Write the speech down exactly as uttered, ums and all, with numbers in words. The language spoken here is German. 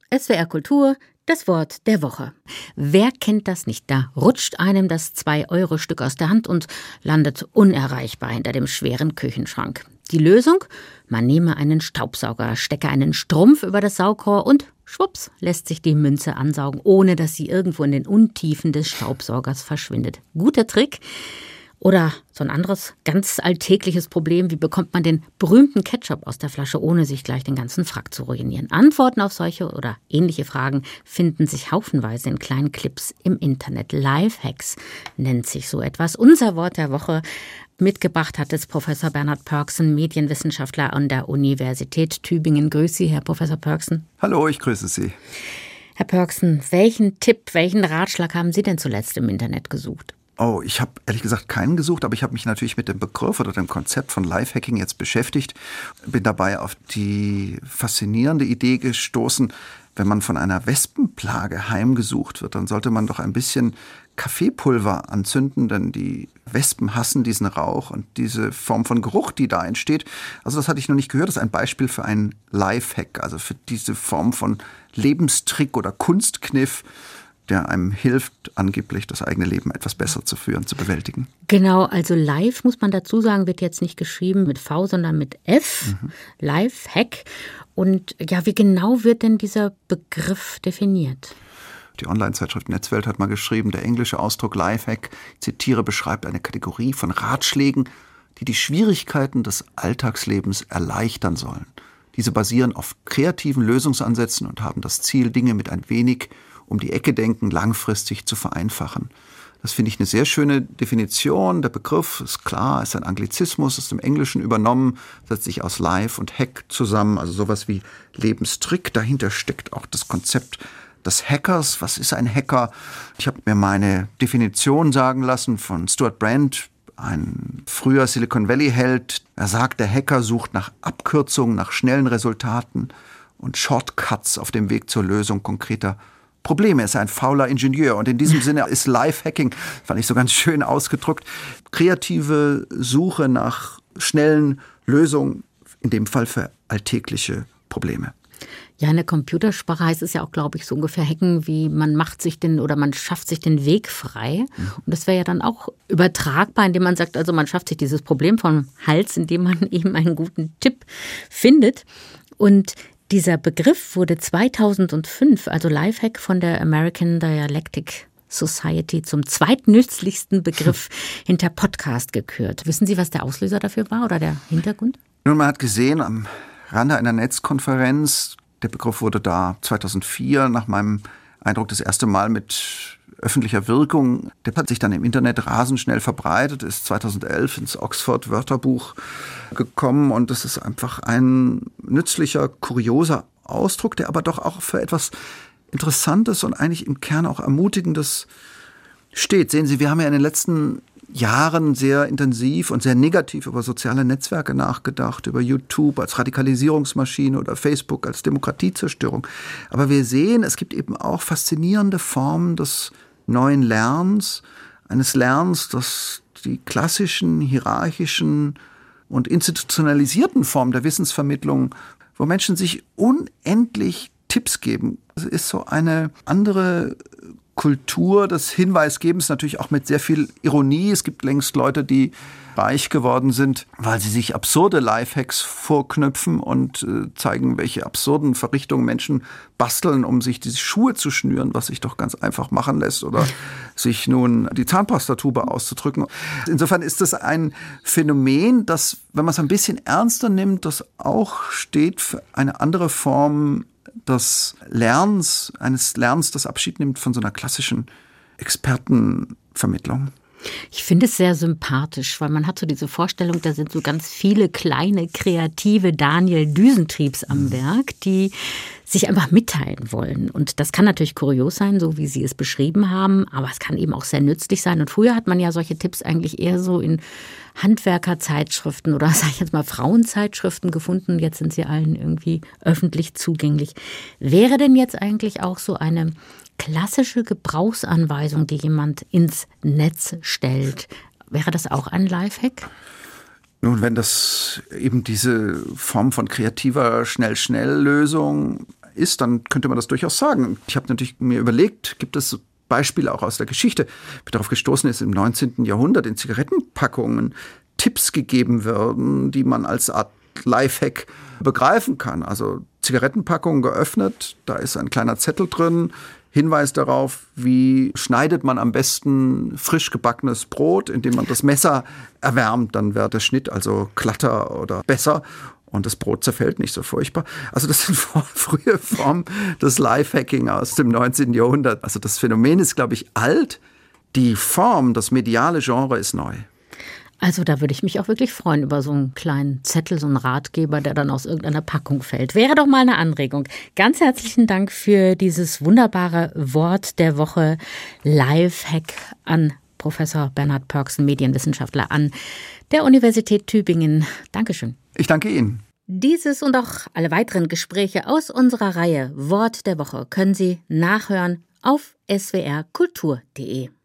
S W R Kultur, das Wort der Woche. Wer kennt das nicht? Da rutscht einem das zwei Euro Stück aus der Hand und landet unerreichbar hinter dem schweren Küchenschrank. Die Lösung? Man nehme einen Staubsauger, stecke einen Strumpf über das Saugrohr und schwupps lässt sich die Münze ansaugen, ohne dass sie irgendwo in den Untiefen des Staubsaugers verschwindet. Guter Trick. Oder so ein anderes, ganz alltägliches Problem, wie bekommt man den berühmten Ketchup aus der Flasche, ohne sich gleich den ganzen Frack zu ruinieren? Antworten auf solche oder ähnliche Fragen finden sich haufenweise in kleinen Clips im Internet. Lifehacks nennt sich so etwas. Unser Wort der Woche mitgebracht hat es Professor Bernhard Pörksen, Medienwissenschaftler an der Universität Tübingen. Grüße Sie, Herr Professor Pörksen. Hallo, ich grüße Sie. Herr Pörksen, welchen Tipp, welchen Ratschlag haben Sie denn zuletzt im Internet gesucht? Oh, ich habe ehrlich gesagt keinen gesucht, aber ich habe mich natürlich mit dem Begriff oder dem Konzept von Lifehacking jetzt beschäftigt. Bin dabei auf die faszinierende Idee gestoßen, wenn man von einer Wespenplage heimgesucht wird, dann sollte man doch ein bisschen Kaffeepulver anzünden, denn die Wespen hassen diesen Rauch und diese Form von Geruch, die da entsteht. Also das hatte ich noch nicht gehört. Das ist ein Beispiel für einen Lifehack, also für diese Form von Lebenstrick oder Kunstkniff, der einem hilft, angeblich das eigene Leben etwas besser zu führen, zu bewältigen. Genau, also live, muss man dazu sagen, wird jetzt nicht geschrieben mit V, sondern mit F, mhm. Lifehack. Und ja, wie genau wird denn dieser Begriff definiert? Die Online-Zeitschrift Netzwelt hat mal geschrieben, der englische Ausdruck Lifehack, ich zitiere, beschreibt eine Kategorie von Ratschlägen, die die Schwierigkeiten des Alltagslebens erleichtern sollen. Diese basieren auf kreativen Lösungsansätzen und haben das Ziel, Dinge mit ein wenig um die Ecke denken, langfristig zu vereinfachen. Das finde ich eine sehr schöne Definition. Der Begriff ist klar, ist ein Anglizismus, ist im Englischen übernommen, setzt sich aus Life und Hack zusammen, also sowas wie Lebenstrick. Dahinter steckt auch das Konzept des Hackers. Was ist ein Hacker? Ich habe mir meine Definition sagen lassen von Stuart Brand, ein früher Silicon Valley-Held. Er sagt, der Hacker sucht nach Abkürzungen, nach schnellen Resultaten und Shortcuts auf dem Weg zur Lösung konkreter Probleme. Er ist ein fauler Ingenieur. Und in diesem Sinne ist Lifehacking, fand ich so ganz schön ausgedrückt, kreative Suche nach schnellen Lösungen, in dem Fall für alltägliche Probleme. Ja, in der Computersprache heißt es ja auch, glaube ich, so ungefähr hacken, wie man macht sich den oder man schafft sich den Weg frei. Mhm. Und das wäre ja dann auch übertragbar, indem man sagt, also man schafft sich dieses Problem vom Hals, indem man eben einen guten Tipp findet. Und dieser Begriff wurde zweitausendfünf, also Lifehack, von der American Dialectic Society zum zweitnützlichsten Begriff hinter Podcast gekürt. Wissen Sie, was der Auslöser dafür war oder der Hintergrund? Nun, man hat gesehen am Rande einer Netzkonferenz, der Begriff wurde da zweitausendvier nach meinem Eindruck das erste Mal mit öffentlicher Wirkung. Der hat sich dann im Internet rasend schnell verbreitet, ist zweitausendelf ins Oxford-Wörterbuch gekommen und das ist einfach ein nützlicher, kurioser Ausdruck, der aber doch auch für etwas Interessantes und eigentlich im Kern auch Ermutigendes steht. Sehen Sie, wir haben ja in den letzten Jahren sehr intensiv und sehr negativ über soziale Netzwerke nachgedacht, über YouTube als Radikalisierungsmaschine oder Facebook als Demokratiezerstörung. Aber wir sehen, es gibt eben auch faszinierende Formen des neuen Lernens, eines Lernens, das die klassischen, hierarchischen und institutionalisierten Formen der Wissensvermittlung, wo Menschen sich unendlich Tipps geben. Es ist so eine andere Kultur des Hinweisgebens, natürlich auch mit sehr viel Ironie. Es gibt längst Leute, die reich geworden sind, weil sie sich absurde Lifehacks vorknüpfen und äh, zeigen, welche absurden Verrichtungen Menschen basteln, um sich die Schuhe zu schnüren, was sich doch ganz einfach machen lässt, oder sich nun die Zahnpastatube auszudrücken. Insofern ist das ein Phänomen, das, wenn man es ein bisschen ernster nimmt, das auch steht für eine andere Form des Lernens, eines Lernens, das Abschied nimmt von so einer klassischen Expertenvermittlung. Ich finde es sehr sympathisch, weil man hat so diese Vorstellung, da sind so ganz viele kleine, kreative Daniel Düsentriebs am Werk, die sich einfach mitteilen wollen. Und das kann natürlich kurios sein, so wie Sie es beschrieben haben, aber es kann eben auch sehr nützlich sein. Und früher hat man ja solche Tipps eigentlich eher so in Handwerkerzeitschriften oder, sage ich jetzt mal, Frauenzeitschriften gefunden. Jetzt sind sie allen irgendwie öffentlich zugänglich. Wäre denn jetzt eigentlich auch so eine klassische Gebrauchsanweisung, die jemand ins Netz stellt, wäre das auch ein Lifehack? Nun, wenn das eben diese Form von kreativer Schnell-Schnell-Lösung ist, dann könnte man das durchaus sagen. Ich habe natürlich mir überlegt, gibt es Beispiele auch aus der Geschichte. Ich bin darauf gestoßen, ist im neunzehnten Jahrhundert in Zigarettenpackungen Tipps gegeben werden, die man als Art Lifehack begreifen kann. Also Zigarettenpackung geöffnet, da ist ein kleiner Zettel drin, Hinweis darauf, wie schneidet man am besten frisch gebackenes Brot, indem man das Messer erwärmt, dann wird der Schnitt also glatter oder besser und das Brot zerfällt nicht so furchtbar. Also das sind frühe Formen des Lifehacking aus dem neunzehnten Jahrhundert. Also das Phänomen ist, glaube ich, alt, die Form, das mediale Genre ist neu. Also da würde ich mich auch wirklich freuen über so einen kleinen Zettel, so einen Ratgeber, der dann aus irgendeiner Packung fällt. Wäre doch mal eine Anregung. Ganz herzlichen Dank für dieses wunderbare Wort der Woche, Lifehack, an Professor Bernhard Pörksen, Medienwissenschaftler an der Universität Tübingen. Dankeschön. Ich danke Ihnen. Dieses und auch alle weiteren Gespräche aus unserer Reihe Wort der Woche können Sie nachhören auf s w r kultur punkt d e.